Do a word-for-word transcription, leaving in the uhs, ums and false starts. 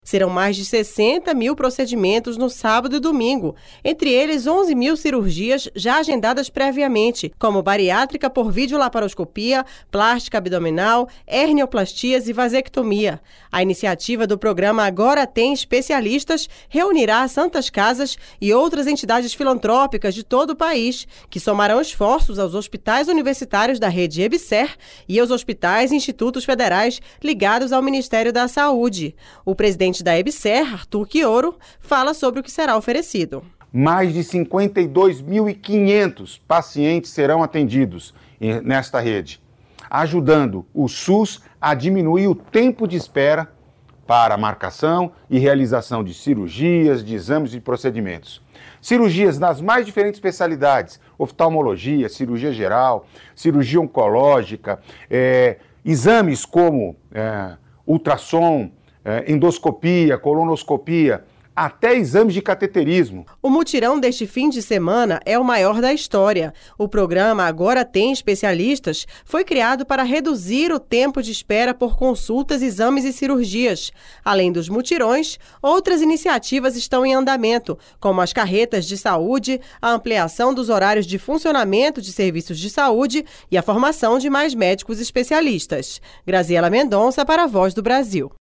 Serão mais de sessenta mil procedimentos no sábado e domingo, entre eles onze mil cirurgias já agendadas previamente, como bariátrica por videolaparoscopia, plástica abdominal, hernioplastia e vasectomia. A iniciativa do programa Agora Tem Especialistas reunirá santas casas e outras entidades filantrópicas de todo o país, que somarão esforços aos hospitais universitários da rede EBSER e aos hospitais e institutos federais ligados ao Ministério da Saúde. O presidente da EBSER, Arthur Quioro, fala sobre o que será oferecido. Mais de cinquenta e dois mil e quinhentos pacientes serão atendidos nesta rede, ajudando o SUS a diminuir o tempo de espera para a marcação e realização de cirurgias, de exames e procedimentos. Cirurgias nas mais diferentes especialidades, oftalmologia, cirurgia geral, cirurgia oncológica, é, exames como é, ultrassom, é, endoscopia, colonoscopia, até exames de cateterismo. O mutirão deste fim de semana é o maior da história. O programa Agora Tem Especialistas foi criado para reduzir o tempo de espera por consultas, exames e cirurgias. Além dos mutirões, outras iniciativas estão em andamento, como as carretas de saúde, a ampliação dos horários de funcionamento de serviços de saúde e a formação de mais médicos especialistas. Graziela Mendonça para a Voz do Brasil.